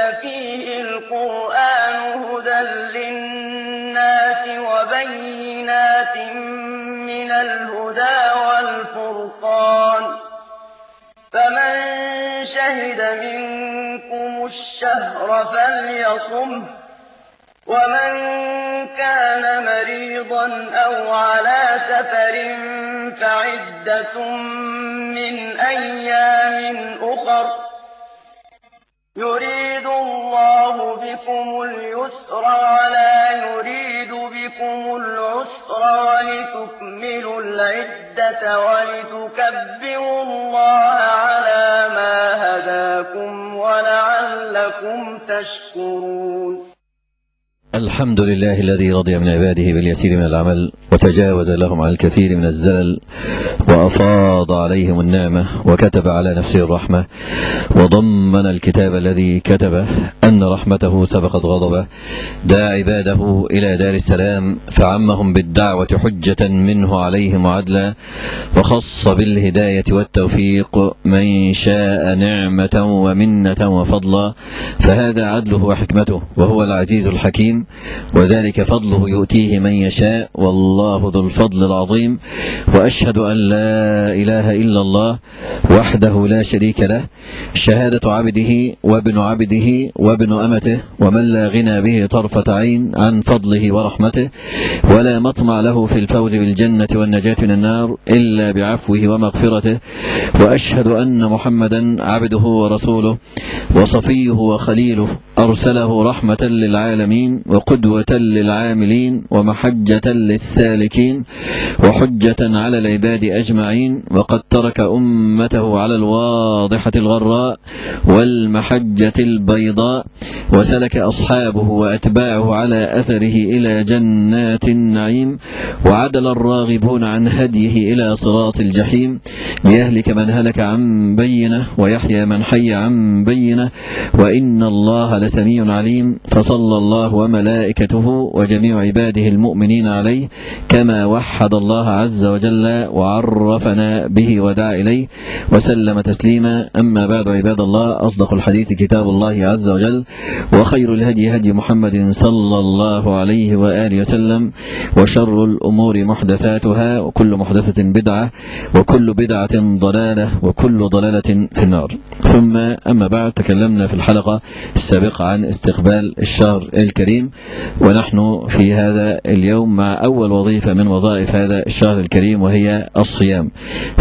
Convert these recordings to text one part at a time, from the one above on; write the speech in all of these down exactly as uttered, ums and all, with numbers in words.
فِيهِ الْقُرْآنُ هُدًى لِّلنَّاسِ وَبَيِّنَاتٍ مِّنَ الْهُدَىٰ وَالْفُرْقَانِ ۚ فَمَن شَهِدَ مِنكُمُ الشَّهْرَ فَلْيَصُمْهُ ۖ وَمَن كَانَ مَرِيضًا أَوْ عَلَىٰ سَفَرٍ فَعِدَّةٌ مِّنْ أَيَّامٍ أُخَرَ ۗ يُرِيدُ اللَّهُ بِكُمُ الْيُسْرَ وَلَا يُرِيدُ بِكُمُ الْعُسْرَ وَلِتُكْمِلُوا الْعِدَّةَ وَلِتُكَبِّرُوا اللَّهَ عَلَىٰ مَا هَدَاكُمْ وَلَعَلَّكُمْ تَشْكُرُونَ. الحمد لله الذي رضي من عباده باليسير من العمل وتجاوز لهم عن الكثير من الزلل وأفاض عليهم النعمة وكتب على نفسه الرحمة وضمن الكتاب الذي كتبه أن رحمته سبقت غضبه، دعا عباده إلى دار السلام فعمهم بالدعوة حجة منه عليهم وعدلا، وخص بالهداية والتوفيق من شاء نعمة ومنة وفضلا، فهذا عدله وحكمته وهو العزيز الحكيم، وذلك فضله يؤتيه من يشاء والله ذو الفضل العظيم. وأشهد أن لا إله إلا الله وحده لا شريك له، شهادة عبده وابن عبده وابن أمته، ومن لا غنى به طرفة عين عن فضله ورحمته، ولا مطمع له في الفوز بالجنة والنجاة من النار إلا بعفوه ومغفرته. وأشهد أن محمدا عبده ورسوله وصفيه وخليله، أرسله رحمة للعالمين وقدوة للعاملين ومحجة للسالكين وحجة على العباد أجمعين، وقد ترك أمته على الواضحة الغراء والمحجة البيضاء، وسلك أصحابه وأتباعه على أثره إلى جنات النعيم، وعدل الراغبون عن هديه إلى صراط الجحيم، ليهلك من هلك عن بينه ويحيى من حي عن بينه، وإن الله لسميع عليم. فصلى الله وملائكته وجميع عباده المؤمنين عليه كما وحد الله عز وجل وعرفنا به ودعا إليه، وسلم تسليما. أما بعد، عباد الله، أصدق الحديث كتاب الله عز وجل، وخير الهدي هدي محمد صلى الله عليه وآله وسلم، وشر الأمور محدثاتها، وكل محدثة بدعة، وكل بدعة ضلالة، وكل ضلالة في النار. ثم أما بعد، تكلمنا في الحلقة السابقة عن استقبال الشهر الكريم، ونحن في هذا اليوم مع أول وظيفة من وظائف هذا الشهر الكريم، وهي الصيام.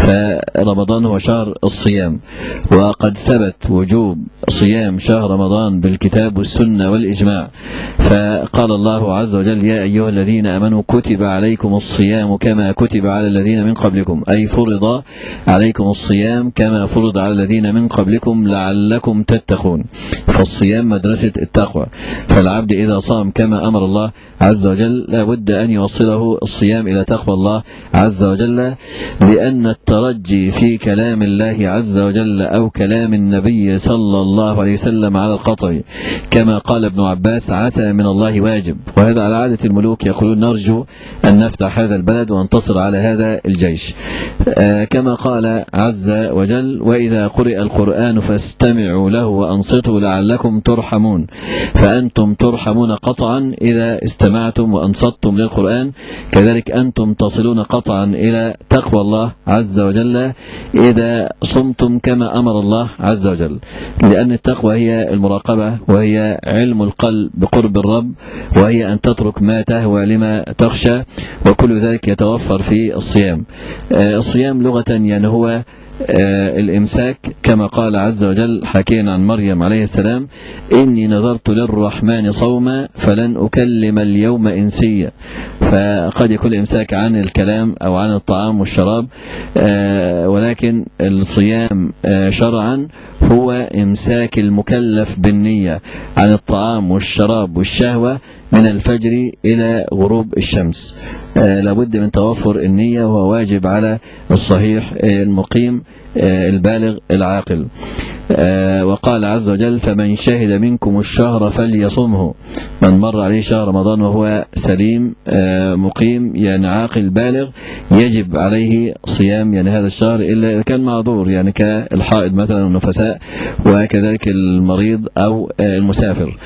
فرمضان هو شهر الصيام، وقد ثبت وجوب صيام شهر رمضان بالكتاب والسنة والإجماع. فقال الله عز وجل: يا أيها الذين آمنوا كتب عليكم الصيام كما كتب على الذين من قبلكم، أي فرض عليكم الصيام كما فرض على الذين من قبلكم لعلكم تتقون. فالصيام مدرسة التقوى، فالعبد إذا صام كما أمر الله عز وجل لا بد أن يوصله الصيام إلى تقوى الله عز وجل، لأن الترجي في كلام الله عز وجل أو كلام النبي صلى الله عليه وسلم على القطع، كما قال ابن عباس: عسى من الله واجب. وهذا على عادة الملوك، يقولون: نرجو أن نفتح هذا البلد وانتصر على هذا الجيش. آه كما قال عز وجل: وإذا قرئ القرآن فاستمعوا له وأنصتوا لعلكم ترحمون. فأنتم ترحمون قطعا إذا استمعتم وأنصتم للقرآن، كذلك أنتم تصلون قطعا إلى تقوى الله عز وجل إذا صمتم كما أمر الله عز وجل، لأن التقوى هي المراقبة، وهي علم القلب بقرب الرب، وهي أن تترك ما تهوى لما تخشى، وكل ذلك يتوفر في الصيام. الصيام لغة يعني هو آه الإمساك، كما قال عز وجل حكينا عن مريم عليه السلام: إني نذرت للرحمن صوما فلن أكلم اليوم إنسيا. فقد يكون الإمساك عن الكلام أو عن الطعام والشراب، آه ولكن الصيام آه شرعا هو إمساك المكلف بالنية عن الطعام والشراب والشهوة من الفجر إلى غروب الشمس. آه لابد من توفر النية، وهو واجب على الصحيح آه المقيم آه البالغ العاقل. آه وقال عز وجل فمن شهد منكم الشهر فليصمه. من مر عليه شهر رمضان وهو سليم آه مقيم يعني عاقل بالغ يجب عليه صيام يعني هذا الشهر إلا إذا كان معذور يعني كالحائض مثلا والنفساء وكذلك المريض أو آه المسافر،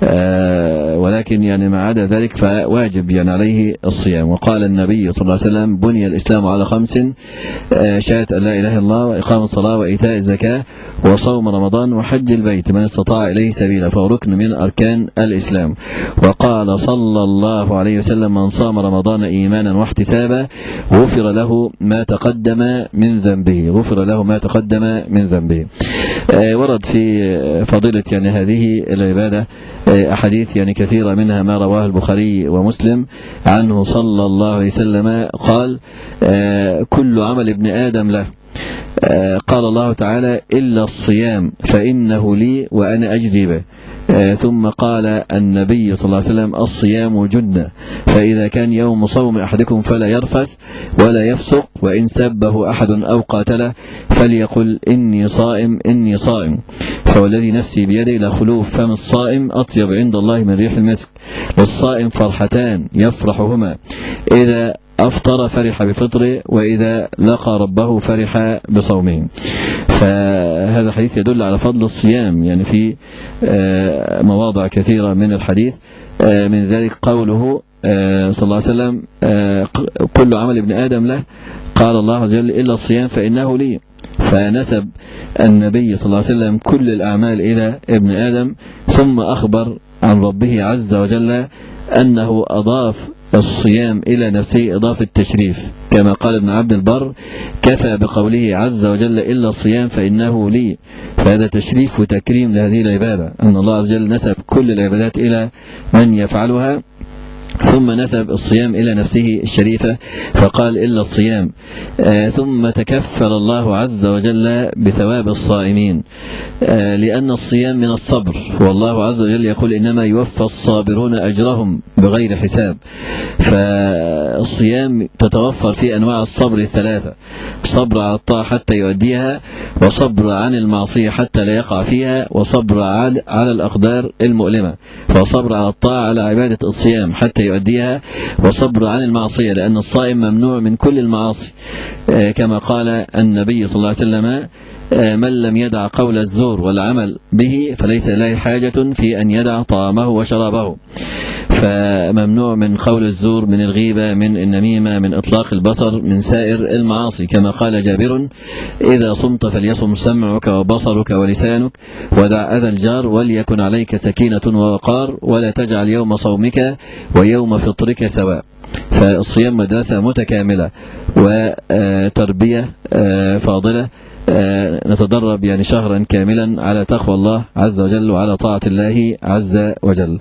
آه ولكن يعني ما عدا ذلك فواجب يعني عليه الصيام. وقال النبي صلى الله عليه وسلم بني الإسلام على خمس آه شهادة أن لا إله إلا الله وإقام الصلاة وإيتاء الزكاة وصوم رمضان وحج البيت من استطاع إليه سبيلا فهو ركن من أركان الإسلام. وقال صلى الله عليه وسلم من صام رمضان إيمانا واحتسابا غفر له ما تقدم من ذنبه غفر له ما تقدم من ذنبه. آه ورد في فضيلة يعني هذه العبادة آه أحاديث يعني كثيرة منها ما رواه البخاري ومسلم عنه صلى الله عليه وسلم قال آه كل عمل ابن آدم له آه قال الله تعالى إلا الصيام فإنه لي وأنا أجزي به. آه ثم قال النبي صلى الله عليه وسلم الصيام جنة فإذا كان يوم صوم أحدكم فلا يرفث ولا يفسق وإن سبه أحد أو قاتله فليقل إني صائم إني صائم فوالذي نفسي بيده لخلوف فم الصائم أطيب عند الله من ريح المسك. للصائم فرحتان يفرحهما إذا أفطر فرح بفطره وإذا لقى ربه فرح بصومه. فهذا الحديث يدل على فضل الصيام يعني في مواضع كثيرة من الحديث، من ذلك قوله صلى الله عليه وسلم كل عمل ابن آدم له قال الله عز وجل إلا الصيام فإنه لي. فنسب النبي صلى الله عليه وسلم كل الأعمال إلى ابن آدم ثم أخبر عن ربه عز وجل أنه أضاف الصيام إلى نفسه إضافة التشريف كما قال ابن عبد البر كفى بقوله عز وجل إلا الصيام فإنه لي. فهذا تشريف وتكريم لهذه العبادة أن الله عز وجل نسب كل العبادات إلى من يفعلها ثم نسب الصيام إلى نفسه الشريفة فقال إلا الصيام. آه ثم تكفل الله عز وجل بثواب الصائمين آه لأن الصيام من الصبر والله عز وجل يقول إنما يوفى الصابرون أجرهم بغير حساب. فالصيام تتوفر في أنواع الصبر الثلاثة: صبر على الطاعة حتى يؤديها وصبر عن المعصية حتى لا يقع فيها وصبر على الأقدار المؤلمة. فصبر على الطاعة على عبادة الصيام حتى يؤديها وصبر عن المعصية لأن الصائم ممنوع من كل المعاصي كما قال النبي صلى الله عليه وسلم من لم يدع قول الزور والعمل به فليس له حاجة في أن يدع طعامه وشرابه. فممنوع من قول الزور من الغيبة من النميمة من إطلاق البصر من سائر المعاصي كما قال جابر إذا صمت فليصم سمعك وبصرك ولسانك ودع أذى الجار وليكن عليك سكينة ووقار ولا تجعل يوم صومك ويوم فطرك سواء. فالصيام مدرسة متكاملة وتربية فاضلة نتدرب يعني شهرا كاملا على تقوى الله عز وجل وعلى طاعة الله عز وجل.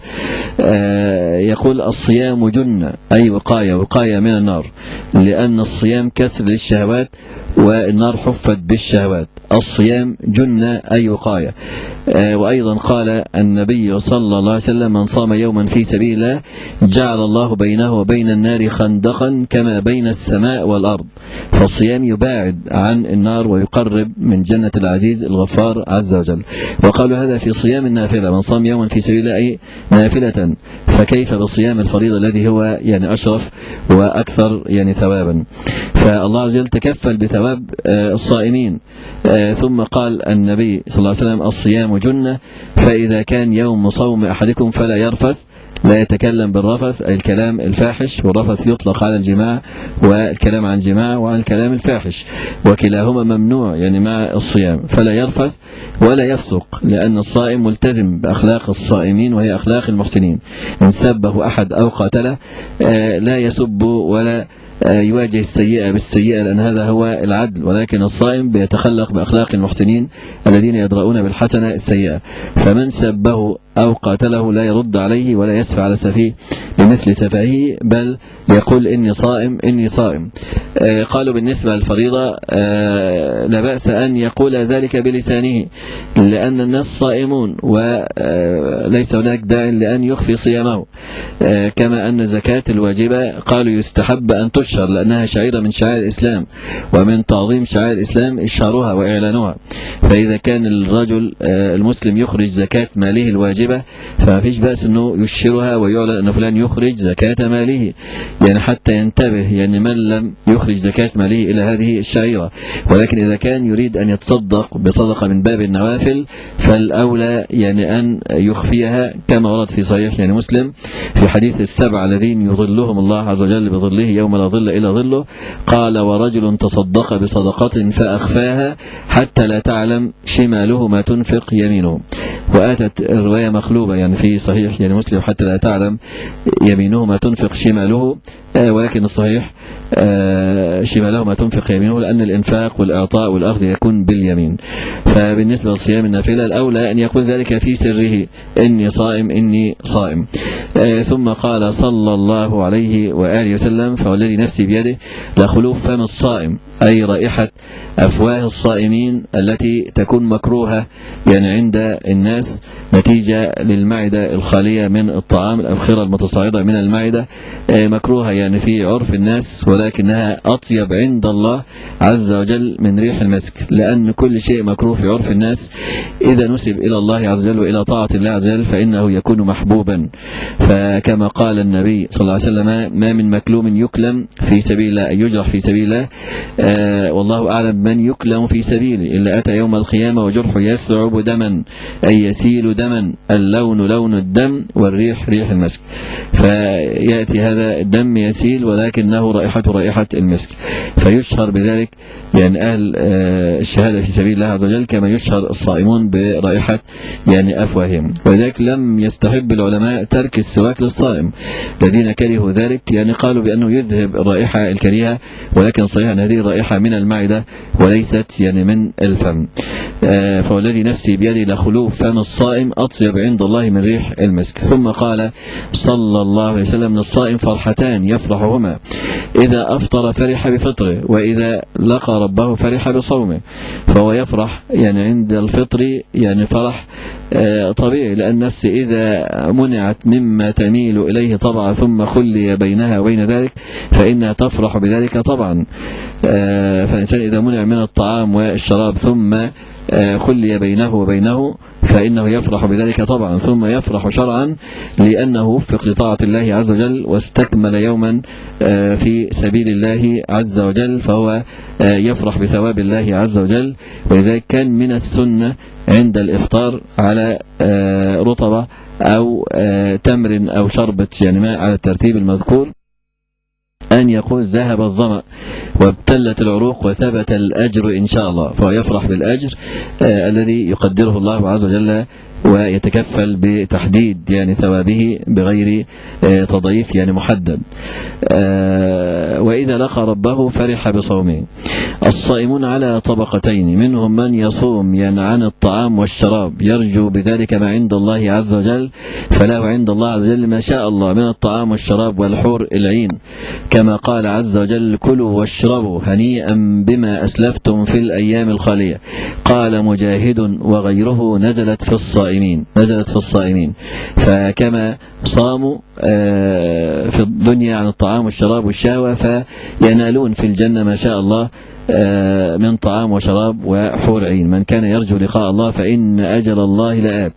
يقول الصيام جنة أي وقاية وقاية من النار لأن الصيام كسر للشهوات والنار حفت بالشهوات. الصيام جنة أي وقاية. وأيضا قال النبي صلى الله عليه وسلم من صام يوما في سبيل الله جعل الله بينه وبين النار خندقا كما بين السماء والأرض. فالصيام يباعد عن النار ويقرب من جنة العزيز الغفار عز وجل. وقالوا هذا في صيام النافلة من صام يوما في سبيل الله أي نافلة فكيف بصيام الفريضة الذي هو يعني أشرف وأكثر يعني ثوابا. فالله عز وجل تكفل بثواب الصائمين. ثم قال النبي صلى الله عليه وسلم الصيام جنة فإذا كان يوم صوم أحدكم فلا يرفث لا يتكلم بالرفث أي الكلام الفاحش والرفث يطلق على الجماع والكلام عن جماع وعن الكلام الفاحش وكلاهما ممنوع يعني مع الصيام. فلا يرفث ولا يفسق لأن الصائم ملتزم بأخلاق الصائمين وهي أخلاق المحسنين. إن سبه أحد أو قاتله لا يسب ولا يواجه السيئة بالسيئة لأن هذا هو العدل ولكن الصائم بيتخلق بأخلاق المحسنين الذين يدرؤون بالحسنة السيئة. فمن سبه أو قاتله لا يرد عليه ولا يسفع على السفيه لمثل سفهه، بل يقول إني صائم إني صائم. آه قالوا بالنسبة للفريضة آه لا بأس أن يقول ذلك بلسانه، لأن الناس صائمون وليس هناك داع لأن يخفي صيامه. آه كما أن الزكاة الواجبة قالوا يستحب أن تشهر، لأنها شعيرة من شعائر الإسلام، ومن تعظيم شعائر الإسلام إشهارها وإعلانها. فإذا كان الرجل آه المسلم يخرج زكاة ماله الواجبة، فما فيش بأس أنه يشهرها ويعلن أن فلان يخرج زكاة ماله، يعني حتى ينتبه يعني من لم يخرج زكاة ماله إلى هذه الشعيرة. ولكن إذا كان يريد أن يتصدق بصدقة من باب النوافل فالأولى يعني أن يخفيها، كما ورد في صحيح يعني مسلم في حديث السبع الذين يظلهم الله عز وجل بظله يوم لا ظل إلا ظله، قال ورجل تصدق بصدقة فأخفاها حتى لا تعلم شماله ما تنفق يمينه. وآتت الرواية مخلوبة يعني في صحيح يعني مسلم حتى لا تعلم يمينه ما تنفق شماله، آه ولكن الصحيح آه شماله ما تنفق يمينه، لأن الإنفاق والإعطاء والأخذ يكون باليمين. فبالنسبة لصيام النافلة الأولى أن يقول ذلك في سره إني صائم إني صائم. آه ثم قال صلى الله عليه وآله وسلم فوالذي نفسي بيده لخلوف فم الصائم، أي رائحة أفواه الصائمين التي تكون مكروهة يعني عند الناس نتيجة للمعدة الخالية من الطعام، الأبخرة المتصاعدة من المعدة مكروهة يعني في عرف الناس، ولكنها أطيب عند الله عز وجل من ريح المسك، لأن كل شيء مكروه في عرف الناس إذا نسب إلى الله عز وجل وإلى طاعة الله عز وجل فإنه يكون محبوبا. فكما قال النبي صلى الله عليه وسلم ما من مكلوم يكلم في سبيل الله أن يجرح في سبيل الله آه والله أعلم من يكلم في سبيله إلا أتى يوم القيامة وجرحه يثعب دما أي يسيل دما، اللون لون الدم والريح ريح المسك. فيأتي هذا الدم يسيل ولكنه رائحة رائحة المسك، فيشهر بذلك يعني أهل آه الشهادة في سبيل الله عز وجل كما يشهر الصائمون برائحة يعني أفواههم. ولذلك لم يستحب العلماء ترك السواك للصائم، الذين كرهوا ذلك يعني قالوا بأنه يذهب الرائحة الكريهة، ولكن صحيح أن هذه الرائحة من المعدة وليست يعني من الفم. آه فوالذي نفسي بيده لخلوف فم الصائم أطيب عند الله من ريح المسك. ثم قال صلى الله عليه وسلم للصائم فرحتان يفرحهما، إذا أفطر فرح بفطره، وإذا لقى ربه فرح بصومه. فهو يفرح يعني عند الفطر يعني فرح آه طبيعي، لأن النفس إذا منعت مما تميل إليه طبعا ثم خلي بينها وبين ذلك فإنها تفرح بذلك طبعا. آه فالإنسان إذا منع من الطعام والشراب ثم آه خلي بينه وبينه فإنه يفرح بذلك طبعا، ثم يفرح شرعا لأنه وفق لطاعة الله عز وجل واستكمل يوما آه في سبيل الله عز وجل، فهو آه يفرح بثواب الله عز وجل. ولذلك كان من السنة عند الإفطار على آه رطبة أو آه تمر أو شربة يعني ماء على الترتيب المذكور أن يقول ذهب الظمأ وابتلت العروق وثبت الأجر إن شاء الله. فهو يفرح بالأجر آه الذي يقدره الله عز وجل ويتكفل بتحديد يعني ثوابه بغير آه تضعيف يعني محدد. آه وإذا لقى ربه فرح بصومه. الصائمون على طبقتين، منهم من يصوم يعني عن الطعام والشراب يرجو بذلك ما عند الله عز وجل، فله عند الله عز وجل ما شاء الله من الطعام والشراب والحور العين، كما قال عز وجل كلوا واشربوا هنيئا بما أسلفتم في الأيام الخالية. قال مجاهد وغيره نزلت في الصائمين نزلت في الصائمين فكما صاموا في الدنيا عن الطعام والشراب والشهوة فينالون في الجنة ما شاء الله من طعام وشراب وحور عين. من كان يرجو لقاء الله فإن أجل الله لآت.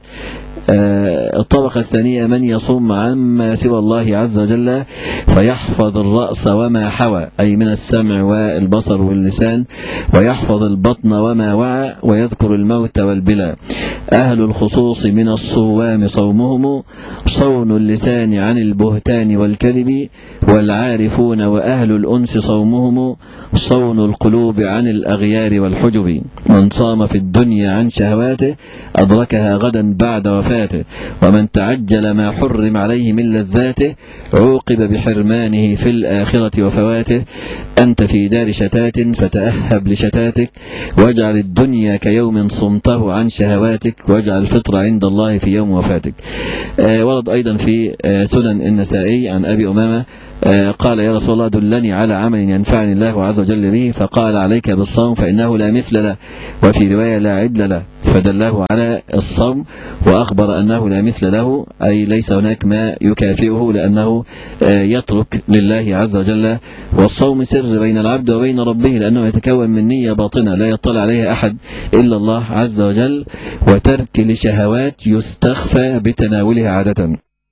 الطبقة الثانية من يصوم عما سوى الله عز وجل فيحفظ الرأس وما حوى، أي من السمع والبصر واللسان، ويحفظ البطن وما وعى، ويذكر الموت والبلى. أهل الخصوص من الصوام صومهم صون اللسان عن البهتان والكذب، والعارفون وأهل الأنس صومهم صون القلوب عن الأغيار والحجب. من صام في الدنيا عن شهواته أدركها غدا بعد وفاته صفاته، ومن تعجل ما حرم عليه من لذاته عوقب بحرمانه في الآخرة وفواته. أنت في دار شتات فتأهب لشتاتك، واجعل الدنيا كيوم صمته عن شهواتك، واجعل الفطر عند الله في يوم وفاتك. آه ورد أيضا في آه سنن النسائي عن أبي أمامة آه قال يا رسول الله دلني على عمل ينفعني الله عز وجل به، فقال عليك بالصوم فإنه لا مثل له، وفي رواية لا عدل له، فدله على الصوم وأخبر أنه لا مثل له، أي ليس هناك ما يكافئه، لأنه آه يترك لله عز وجل. والصوم سر بين العبد وبين ربه، لأنه يتكون من نية باطنة لا يطلع عليها أحد إلا الله عز وجل، وترك لشهوات يستخفى بتناولها عادة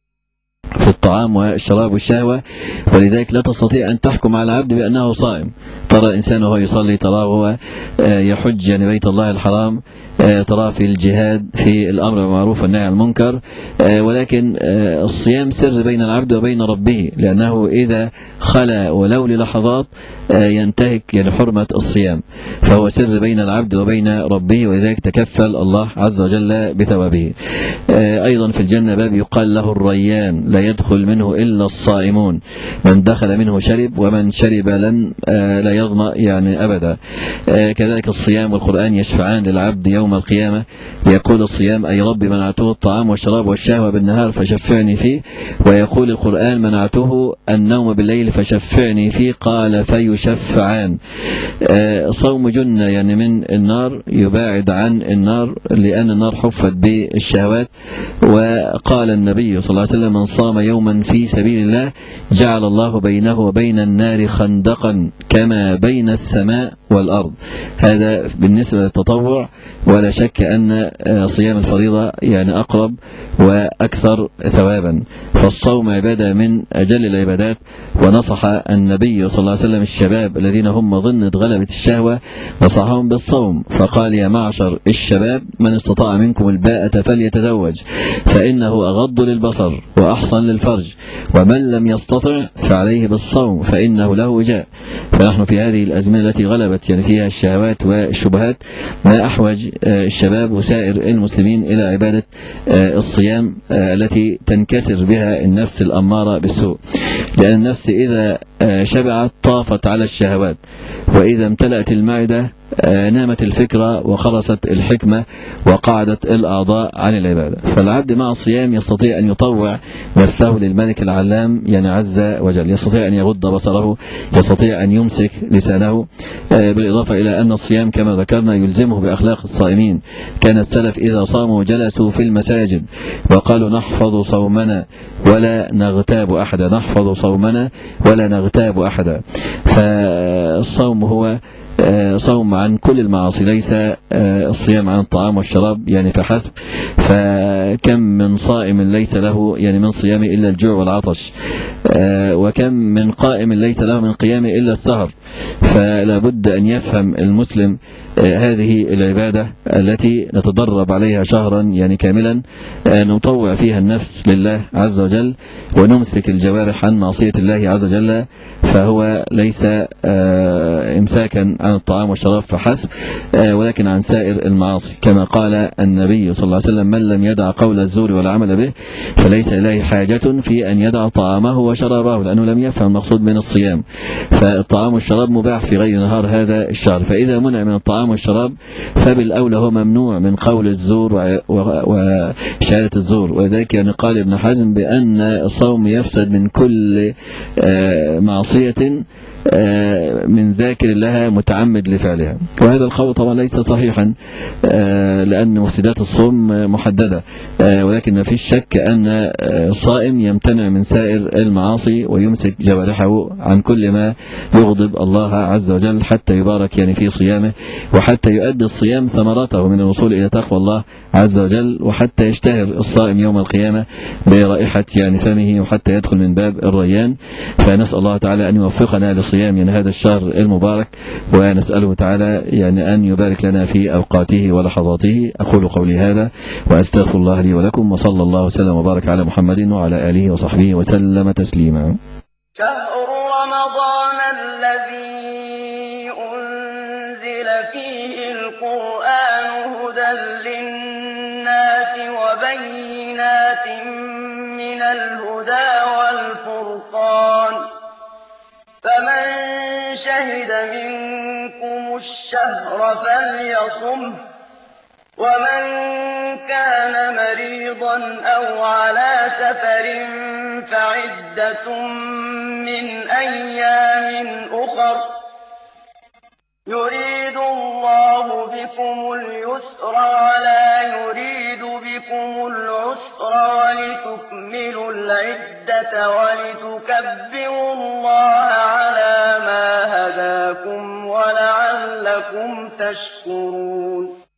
في الطعام والشراب والشهوة. ولذلك لا تستطيع أن تحكم على العبد بأنه صائم. ترى إنسان وهو يصلي، تراه هو يحج يعني بيت الله الحرام، تراه في الجهاد في الأمر بالمعروف والنهي عن المنكر، ولكن الصيام سر بين العبد وبين ربه، لأنه إذا خلا ولو للحظات ينتهك يعني حرمة الصيام، فهو سر بين العبد وبين ربه، ولذلك تكفل الله عز وجل بثوابه. أيضا في الجنة باب يقال له الريان، لا يدخل منه إلا الصائمون، من دخل منه شرب، ومن شرب لن لا يظمأ يعني أبدا. كذلك الصيام والقرآن يشفعان للعبد يوم القيامة. يقول الصيام أي رب منعته الطعام والشراب والشهوة بالنهار فشفعني فيه، ويقول القرآن منعته النوم بالليل فشفعني فيه، قال فيشفعان. صوم جنة يعني من النار، يباعد عن النار، لأن النار حفت بالشهوات. وقال النبي صلى الله عليه وسلم من صام يوما في سبيل الله جعل الله بينه وبين النار خندقا كما بين السماء والأرض. هذا بالنسبة للتطوع، ولا شك أن صيام الفريضة يعني أقرب وأكثر ثوابا. فالصوم عبادة من أجل العبادات، ونصح النبي صلى الله عليه وسلم الشباب الذين هم ضمن غلبة الشهوة، نصحهم بالصوم، فقال يا معشر الشباب من استطاع منكم الباءة فليتزوج فإنه أغض للبصر وأحصن للفرج، ومن لم يستطع فعليه بالصوم فإنه له وجاء. فنحن في هذه الأزمنة التي غلبت يعني فيها الشهوات والشبهات، ما أحوج الشباب وسائر المسلمين إلى عبادة الصيام التي تنكسر بها النفس الأمارة بالسوء، لأن النفس إذا شبعت طافت على الشهوات، وإذا امتلأت المعدة نامت الفكرة وخرست الحكمة وقعدت الأعضاء عن العبادة. فالعبد مع الصيام يستطيع أن يطوع نفسه للملك العلام يعني عز وجل، يستطيع أن يغض بصره، يستطيع أن يمسك لسانه، بالإضافة إلى أن الصيام كما ذكرنا يلزمه بأخلاق الصائمين. كان السلف إذا صاموا جلسوا في المساجد وقالوا نحفظ صومنا ولا نغتاب أحدا، نحفظ صومنا ولا نغتاب أحدا. فالصوم هو صوم عن كل المعاصي، ليس الصيام عن الطعام والشراب يعني فحسب. فكم من صائم ليس له يعني من صيامه إلا الجوع والعطش، وكم من قائم ليس له من قيامه إلا السهر. فلا بد أن يفهم المسلم هذه العبادة التي نتدرب عليها شهرا يعني كاملا، نطوع فيها النفس لله عز وجل، ونمسك الجوارح عن معصية الله عز وجل، فهو ليس إمساكا عن الطعام والشراب فحسب، ولكن عن سائر المعاصي، كما قال النبي صلى الله عليه وسلم من لم يدع قول الزور والعمل به فليس إليه حاجة في أن يدع طعامه وشرابه، لأنه لم يفهم المقصود من الصيام. فالطعام والشراب مباح في غير نهار هذا الشهر، فإذا منع من الطعام والشراب فبالأولى هو ممنوع من قول الزور وشهادة الزور. ولذلك يعني قال ابن حزم بأن الصوم يفسد من كل معصية من ذاكر لها متعمد لفعلها. وهذا القول طبعا ليس صحيحا، لأن مفسدات الصوم محددة، ولكن ما فيش شك أن الصائم يمتنع من سائر المعاصي ويمسك جوارحه عن كل ما يغضب الله عز وجل، حتى يبارك يعني في صيامه، وحتى يؤدي الصيام ثمرته من الوصول إلى تقوى الله عز وجل، وحتى يشتهر الصائم يوم القيامة برائحة يعني فمه، وحتى يدخل من باب الريان. فنسأل الله تعالى أن يوفقنا لصيام يعني هذا الشهر المبارك، ونسأله تعالى يعني أن يبارك لنا في أوقاته ولحظاته. أقول قولي هذا وأستغفر الله لي ولكم، وصلى الله وسلم وبارك على محمد وعلى آله وصحبه وسلم تسليما. شهر رمضان الذي أنزل فيه القرآن هدى للناس وبين من الهدى والفرقان فمن شهد منكم الشهر فليصمه ومن كان مريضا أو على سفر فعدة من أيام أخر يريد الله بكم اليسر ولا يريد بكم العسر ولتكملوا العدة ولتكبروا الله على ما هداكم ولعلكم تشكرون